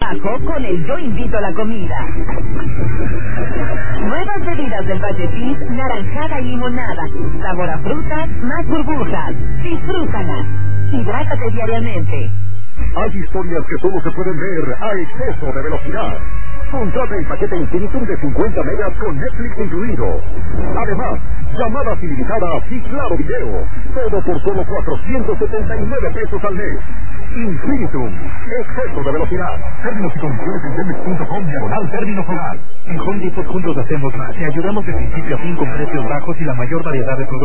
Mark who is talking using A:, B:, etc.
A: bajo con el Yo Invito a la Comida. Nuevas bebidas del Valle Fizz, naranjada y limonada. Sabor a frutas, más burbujas. Disfrútalas. Hidrátate diariamente.
B: Hay historias que solo se pueden ver a exceso de velocidad. Contrata el paquete Infinitum de 50 megas con Netflix incluido. Además, llamadas ilimitadas y claro video. Todo por solo 479 pesos al mes. Infinitum, exceso de velocidad. Términos y condiciones en telmex.com/términos hogar.
C: En Home Depot juntos hacemos más. Te ayudamos de principio a fin con precios bajos y la mayor variedad de productos.